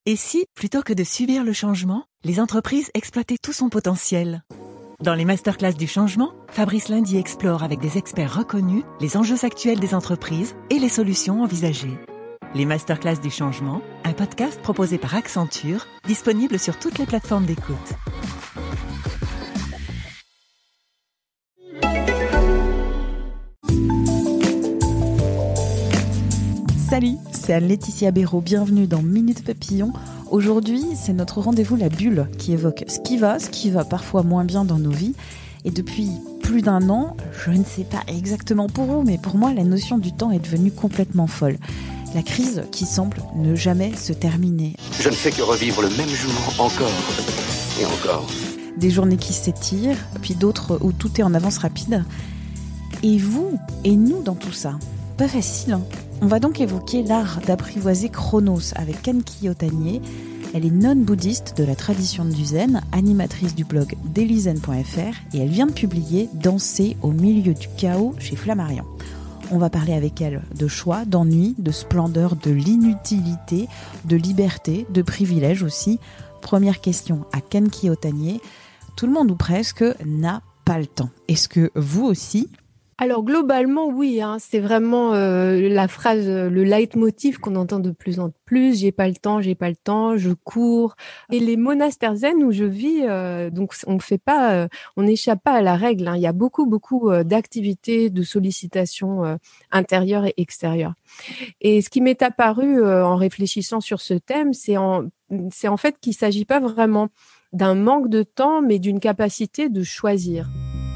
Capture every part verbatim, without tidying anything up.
Et si, plutôt que de subir le changement, les entreprises exploitaient tout son potentiel ? Dans les masterclass du changement, Fabrice Lundy explore avec des experts reconnus les enjeux actuels des entreprises et les solutions envisagées. Les masterclass du changement, un podcast proposé par Accenture, disponible sur toutes les plateformes d'écoute. Salut, c'est Anne-Laetitia Béraud, bienvenue dans Minute Papillon. Aujourd'hui, c'est notre rendez-vous La Bulle qui évoque ce qui va, ce qui va parfois moins bien dans nos vies. Et depuis plus d'un an, je ne sais pas exactement pour vous, mais pour moi, la notion du temps est devenue complètement folle. La crise qui semble ne jamais se terminer. Je ne fais que revivre le même jour encore et encore. Des journées qui s'étirent, puis d'autres où tout est en avance rapide. Et vous et nous dans tout ça, pas facile, hein. On va donc évoquer l'art d'apprivoiser Chronos avec Kanki Otanié. Elle est nonne bouddhiste de la tradition du zen, animatrice du blog daily zen point f r et elle vient de publier Danser au milieu du chaos chez Flammarion. On va parler avec elle de choix, d'ennui, de splendeur, de l'inutilité, de liberté, de privilèges aussi. Première question à Kanki Otanié. Tout le monde ou presque n'a pas le temps. Est-ce que vous aussi ? Alors globalement, oui, hein, c'est vraiment euh, la phrase, le leitmotiv qu'on entend de plus en plus. J'ai pas le temps, j'ai pas le temps, je cours. Et les monastères zen où je vis, euh, donc on fait pas, euh, on n'échappe pas à la règle, hein. Il y a beaucoup, beaucoup euh, d'activités, de sollicitations euh, intérieures et extérieures. Et ce qui m'est apparu euh, en réfléchissant sur ce thème, c'est en, c'est en fait qu'il s'agit pas vraiment d'un manque de temps, mais d'une capacité de choisir.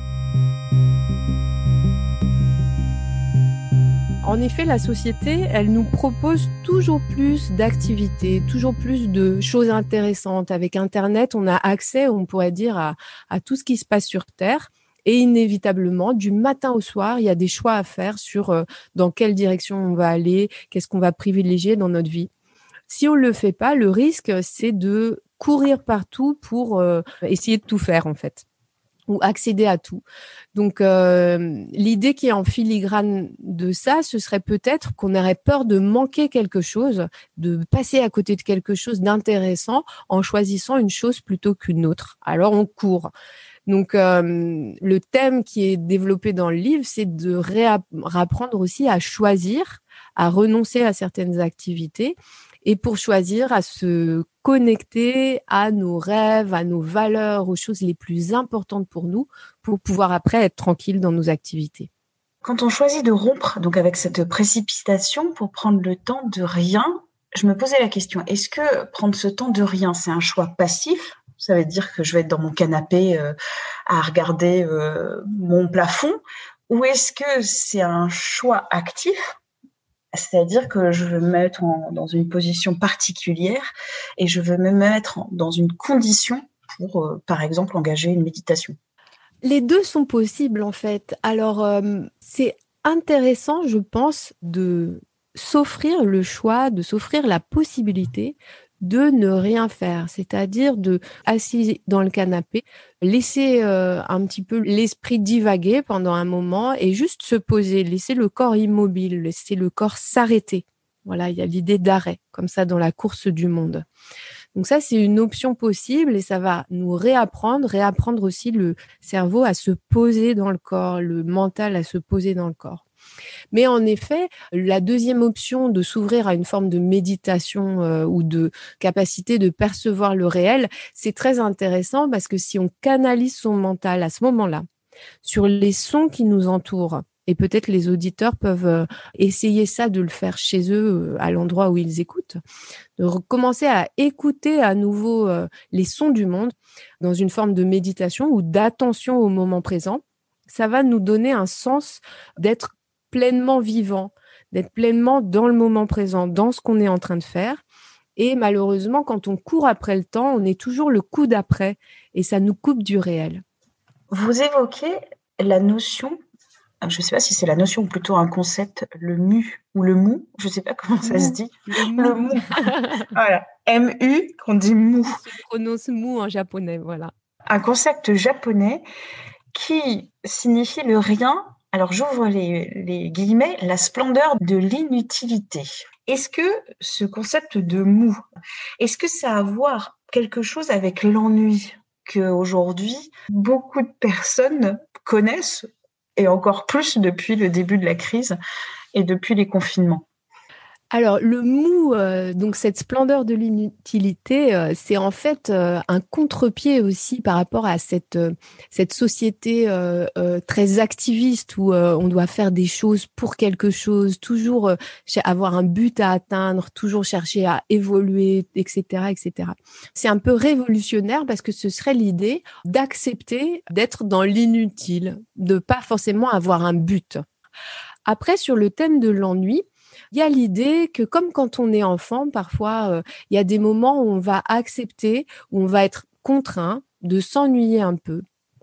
En effet, la société, elle nous propose toujours plus d'activités, toujours plus de choses intéressantes. Avec Internet, on a accès, on pourrait dire, à, à tout ce qui se passe sur Terre. Et inévitablement, du matin au soir, il y a des choix à faire sur euh, dans quelle direction on va aller, qu'est-ce qu'on va privilégier dans notre vie. Si on ne le fait pas, le risque, c'est de courir partout pour euh, essayer de tout faire, en fait, ou accéder à tout. Donc, euh, l'idée qui est en filigrane de ça, ce serait peut-être qu'on aurait peur de manquer quelque chose, de passer à côté de quelque chose d'intéressant en choisissant une chose plutôt qu'une autre. Alors, on court. Donc, euh, le thème qui est développé dans le livre, c'est de réapprendre aussi à choisir, à renoncer à certaines activités et pour choisir à se connecter à nos rêves, à nos valeurs, aux choses les plus importantes pour nous, pour pouvoir après être tranquille dans nos activités. Quand on choisit de rompre donc avec cette précipitation pour prendre le temps de rien, je me posais la question, est-ce que prendre ce temps de rien, c'est un choix passif ? Ça veut dire que je vais être dans mon canapé euh, à regarder euh, mon plafond, ou est-ce que c'est un choix actif ? C'est-à-dire que je veux me mettre en, dans une position particulière et je veux me mettre en, dans une condition pour, euh, par exemple, engager une méditation. Les deux sont possibles, en fait. Alors, euh, c'est intéressant, je pense, de s'offrir le choix, de s'offrir la possibilité de ne rien faire, c'est-à-dire de assis dans le canapé, laisser euh, un petit peu l'esprit divaguer pendant un moment et juste se poser, laisser le corps immobile, laisser le corps s'arrêter. Voilà, il y a l'idée d'arrêt, comme ça dans la course du monde. Donc ça, c'est une option possible et ça va nous réapprendre, réapprendre aussi le cerveau à se poser dans le corps, le mental à se poser dans le corps. Mais en effet, la deuxième option de s'ouvrir à une forme de méditation euh, ou de capacité de percevoir le réel, c'est très intéressant parce que si on canalise son mental à ce moment-là sur les sons qui nous entourent, et peut-être les auditeurs peuvent euh, essayer ça, de le faire chez eux, euh, à l'endroit où ils écoutent, de recommencer à écouter à nouveau euh, les sons du monde dans une forme de méditation ou d'attention au moment présent, ça va nous donner un sens d'être pleinement vivant, d'être pleinement dans le moment présent, dans ce qu'on est en train de faire. Et malheureusement, quand on court après le temps, on est toujours le coup d'après et ça nous coupe du réel. Vous évoquez la notion, je ne sais pas si c'est la notion ou plutôt un concept, le mu ou le mou, je ne sais pas comment ça Mou. se dit. Le mou. Le mou. Voilà, M U, qu'on dit mou. Ça se prononce mou en japonais, voilà. Un concept japonais qui signifie le rien. Alors, j'ouvre les, les guillemets, la splendeur de l'inutilité. Est-ce que ce concept de mou, est-ce que ça a à voir quelque chose avec l'ennui qu'aujourd'hui beaucoup de personnes connaissent et encore plus depuis le début de la crise et depuis les confinements? Alors le mou, heu, donc cette splendeur de l'inutilité, heu, c'est en fait, heu, un contre-pied aussi par rapport à cette, heu, cette société, heu heu, très activiste où, heu, on doit faire des choses pour quelque chose, toujours, heu, ch avoir un but à atteindre, toujours chercher à évoluer et cetera et cetera. C'est un peu révolutionnaire parce que ce serait l'idée d'accepter d'être dans l'inutile, de pas forcément avoir un but. Après sur le thème de l'ennui, il y a l'idée que comme quand on est enfant, parfois, heu, il y a des moments où on va accepter, où on va être contraint de s'ennuyer un peu,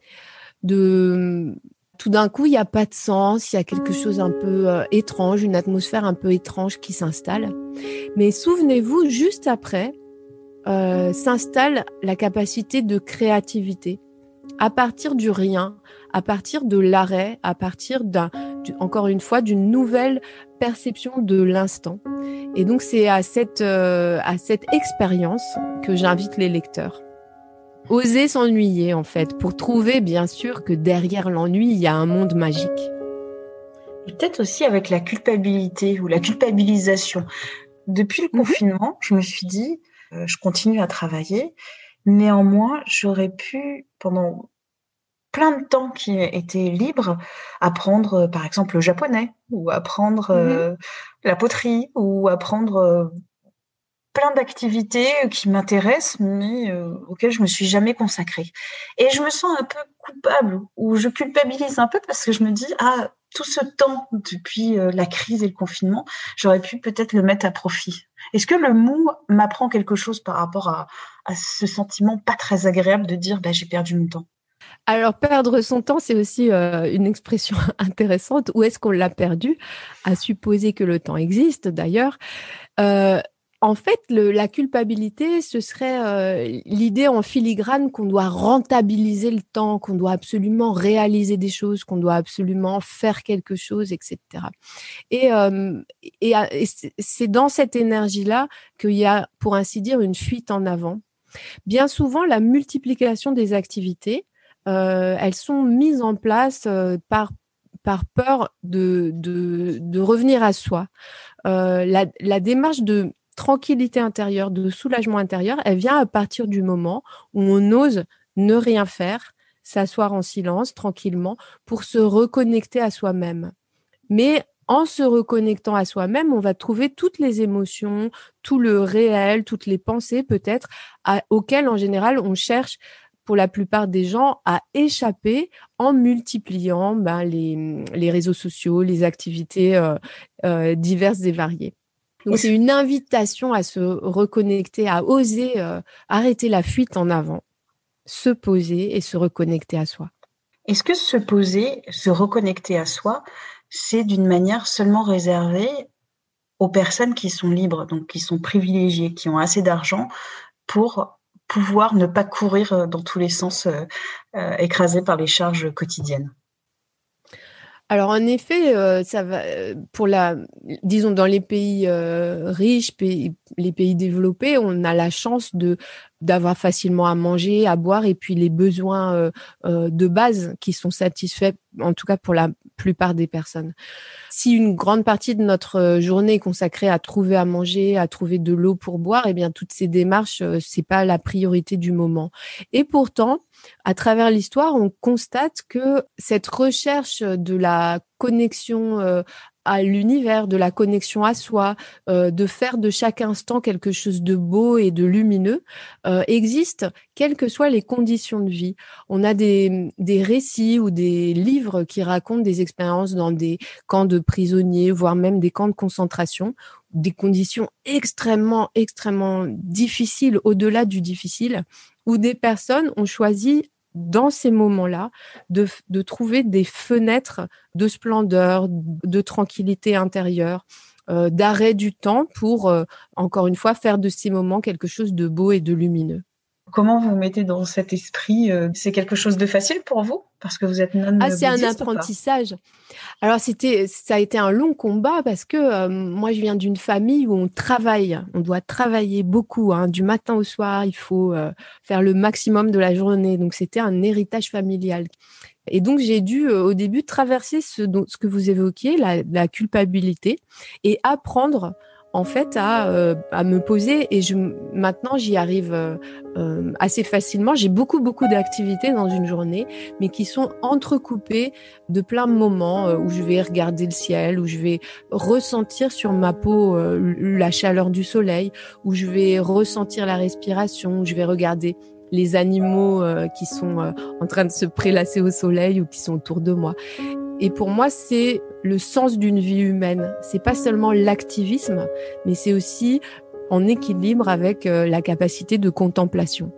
de tout d'un coup, il y a pas de sens, il y a quelque chose un peu, heu, étrange, une atmosphère un peu étrange qui s'installe. Mais souvenez-vous, juste après, heu, s'installe la capacité de créativité. À partir du rien, à partir de l'arrêt, à partir d'un du encore une fois, d'une nouvelle perception de l'instant. Et donc c'est à cette, heu, à cette expérience que j'invite les lecteurs. Oser s'ennuyer en fait, pour trouver bien sûr que derrière l'ennui, il y a un monde magique. Et peut-être aussi avec la culpabilité ou la culpabilisation. Depuis le Mmh mh. confinement, je me suis dit, heu, je continue à travailler, néanmoins, j'aurais pu pendant plein de temps qui était libre, apprendre, heu, par exemple, le japonais ou apprendre, Mmh mh. heu, la poterie ou apprendre, heu, plein d'activités, heu, qui m'intéressent mais heu, auxquelles je me suis jamais consacrée et je me sens un peu coupable ou je culpabilise un peu parce que je me dis: «Ah, tout ce temps depuis, heu, la crise et le confinement, j'aurais pu peut-être le mettre à profit». Est-ce que le mou m'apprend quelque chose par rapport à à ce sentiment pas très agréable de dire: «Bah, j'ai perdu mon temps»? Alors perdre son temps, c'est aussi, heu, une expression intéressante. Où est-ce qu'on l'a perdu? À supposer que le temps existe d'ailleurs. Heu, en fait, le la culpabilité, ce serait, heu, l'idée en filigrane qu'on doit rentabiliser le temps, qu'on doit absolument réaliser des choses, qu'on doit absolument faire quelque chose et cetera et hem et à et c'est c'est dans cette énergie-là qu'il y a, pour ainsi dire, une fuite en avant. Bien souvent, la multiplication des activités, heu, elles sont mises en place, heu, par par peur de de de revenir à soi. Heu, la la démarche de tranquillité intérieure, de soulagement intérieur, elle vient à partir du moment où on ose ne rien faire, s'asseoir en silence tranquillement pour se reconnecter à soi-même. Mais en se reconnectant à soi-même, on va trouver toutes les émotions, tout le réel, toutes les pensées peut-être à auxquelles en général on cherche, pour la plupart des gens, à échapper en multipliant, ben, les, mmh, les réseaux sociaux, les activités, heu heu, diverses et variées. Donc c'est Est-ce une invitation à se reconnecter, à oser, heu, arrêter la fuite en avant, se poser et se reconnecter à soi. est-ce que se poser, se reconnecter à soi, c'est d'une manière seulement réservée aux personnes qui sont libres, donc qui sont privilégiées, qui ont assez d'argent pour pouvoir ne pas courir, heu, dans tous les sens, heu heu, écrasés par les charges quotidiennes? Alors en effet, heu, ça va, heu, pour la disons dans les pays, heu, riches, pays les pays développés, on a la chance de d'avoir facilement à manger, à boire et puis les besoins, heu heu, de base qui sont satisfaits, en tout cas pour la plupart des personnes. Si une grande partie de notre, heu, journée est consacrée à trouver à manger, à trouver de l'eau pour boire et bien toutes ces démarches, heu, c'est pas la priorité du moment et pourtant, à travers l'histoire, on constate que cette recherche de la connexion, heu, à l'univers, de la connexion à soi, heu, de faire de chaque instant quelque chose de beau et de lumineux, heu, existe quelles que soient les conditions de vie. On a des, mmh, des récits ou des livres qui racontent des expériences dans des camps de prisonniers, voire même des camps de concentration, des conditions extrêmement, extrêmement difficiles, au-delà du difficile, où des personnes ont choisi dans ces moments-là de f de trouver des fenêtres de splendeur, de tranquillité intérieure, heu, d'arrêt du temps pour, heu, encore une fois, faire de ces moments quelque chose de beau et de lumineux. Comment vous vous mettez dans cet esprit? C'est quelque chose de facile pour vous? Parce que vous êtes non Ah, c'est un bouddhiste ou pas? apprentissage. Alors c'était ça a été un long combat parce que, heu, moi je viens d'une famille où on travaille, on doit travailler beaucoup, hein, du matin au soir, il faut, heu, faire le maximum de la journée, donc c'était un héritage familial et donc j'ai dû, heu, au début traverser ce dont ce que vous évoquiez, la la culpabilité et apprendre en fait à, heu, à me poser et je maintenant j'y arrive, heu, hem, assez facilement. J'ai beaucoup, beaucoup d'activités dans une journée, mais qui sont entrecoupées de plein de moments, heu, où je vais regarder le ciel, où je vais ressentir sur ma peau, heu, la chaleur du soleil, où je vais ressentir la respiration, où je vais regarder les animaux, heu, qui sont, heu, en train de se prélasser au soleil ou qui sont autour de moi. Et pour moi, c'est le sens d'une vie humaine. C'est pas seulement l'activisme, mais c'est aussi en équilibre avec euh, la capacité de contemplation.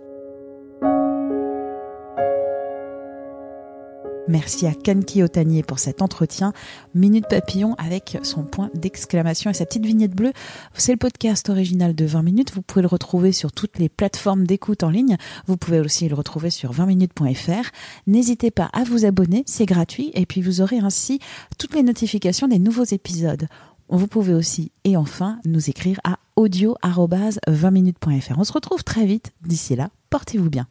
Merci à Kanki Otanier pour cet entretien. Minute Papillon avec son point d'exclamation et sa petite vignette bleue. C'est le podcast original de vingt minutes. Vous pouvez le retrouver sur toutes les plateformes d'écoute en ligne. Vous pouvez aussi le retrouver sur vingt minutes point f r. N'hésitez pas à vous abonner, c'est gratuit. Et puis vous aurez ainsi toutes les notifications des nouveaux épisodes. Vous pouvez aussi, et enfin, nous écrire à audio arobase vingt minutes point f r. On se retrouve très vite. D'ici là, portez-vous bien.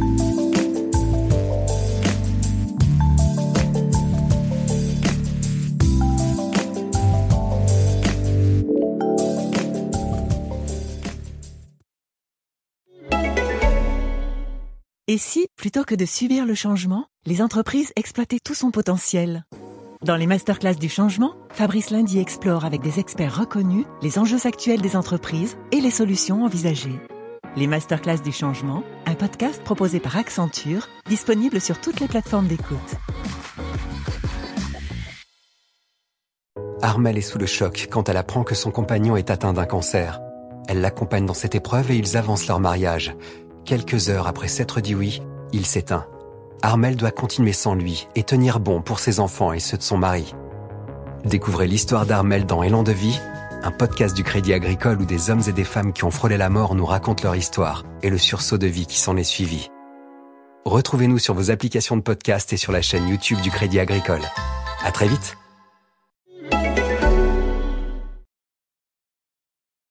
Et si, plutôt que de subir le changement, les entreprises exploitaient tout son potentiel? Dans les masterclass du changement, Fabrice Lundy explore avec des experts reconnus les enjeux actuels des entreprises et les solutions envisagées. Les masterclass du changement, un podcast proposé par Accenture, disponible sur toutes les plateformes d'écoute. Armelle est sous le choc quand elle apprend que son compagnon est atteint d'un cancer. Elle l'accompagne dans cette épreuve et ils avancent leur mariage. Quelques heures après s'être dit oui, il s'éteint. Armelle doit continuer sans lui et tenir bon pour ses enfants et ceux de son mari. Découvrez l'histoire d'Armelle dans Élan de vie, un podcast du Crédit Agricole où des hommes et des femmes qui ont frôlé la mort nous racontent leur histoire et le sursaut de vie qui s'en est suivi. Retrouvez-nous sur vos applications de podcast et sur la chaîne YouTube du Crédit Agricole. À très vite!